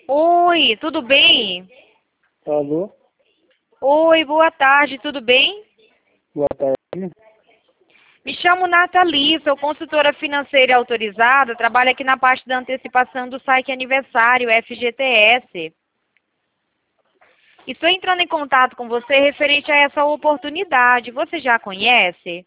Oi, tudo bem? Alô? Oi, boa tarde, tudo bem? Boa tarde. Me chamo Nathalie, sou consultora financeira autorizada, trabalho aqui na parte da antecipação do Saque Aniversário, FGTS. Estou entrando em contato com você referente a essa oportunidade. Você já conhece?